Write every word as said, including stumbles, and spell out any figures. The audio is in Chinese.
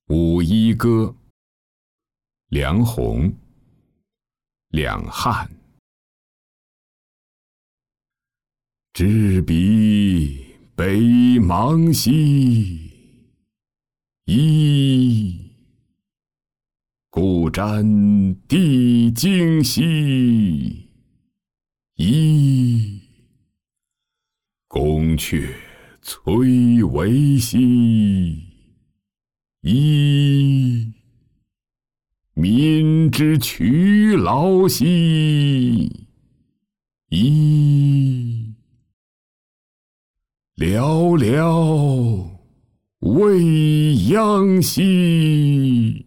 五一歌，梁鸿。两汉。执笔北邙兮，一故瞻地惊兮，一宫阙崔嵬兮，一民之劬劳兮，一寥寥未央兮。